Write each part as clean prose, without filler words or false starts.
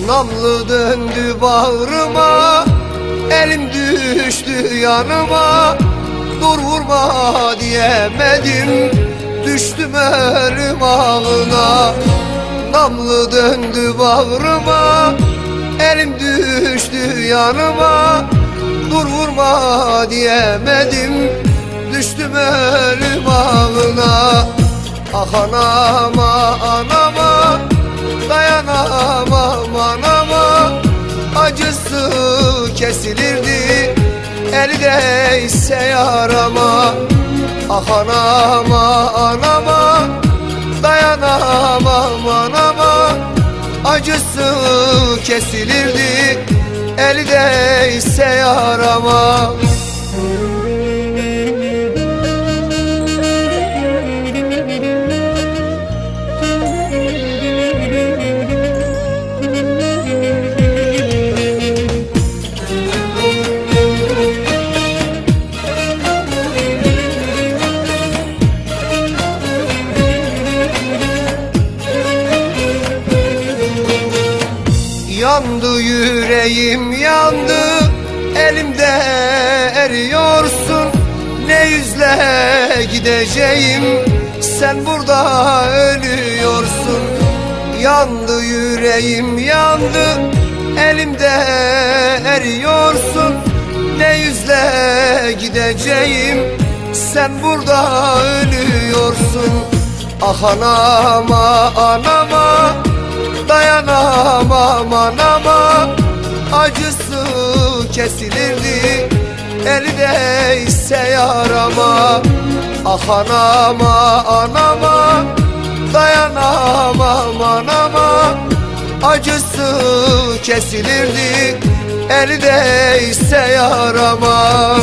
Namlı döndü bağrıma, elim düştü yanıma. Dur vurma diyemedim, düştüm ölüm ağına. Namlı döndü bağrıma, elim düştü yanıma. Dur vurma diyemedim, düştüm ölüm ağına. Ah anama anama, dayanamam anama. Acısı kesilirdi, eli değse yarama. Ah anama anama, dayanamam anama. Acısı kesilirdi, eli değse yarama. Yandı yüreğim yandı, elimde eriyorsun. Ne yüzle gideceğim, sen burada ölüyorsun. Yandı yüreğim yandı, elimde eriyorsun. Ne yüzle gideceğim, sen burada ölüyorsun. Ah anama anama, dayanamam anama. Acısı kesilirdi, eli değse yarama. Ah anama anama, dayanamam anama. Acısı kesilirdi, eli değse yarama.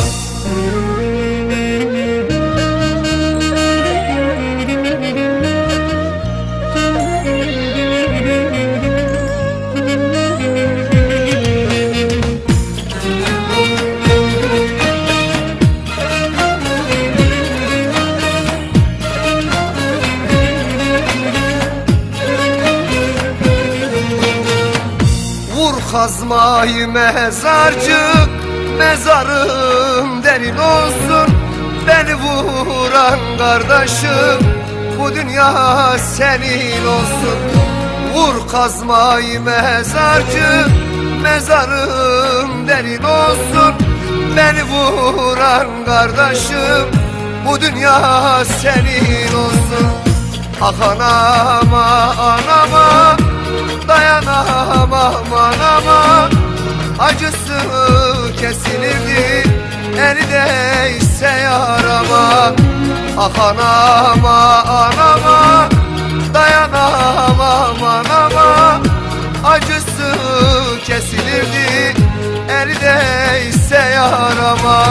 Kazmayı mezarcı, mezarım derin olsun. Beni vuran kardeşim, bu dünya senin olsun. Vur kazmayı mezarcı, mezarım derin olsun. Beni vuran kardeşim, bu dünya senin olsun. Ah anama anama, dayanamam anama. Acısı kesilirdi, eli değse yarama. Ah anama anama, dayanamam anama. Acısı kesilirdi, eli değse yarama.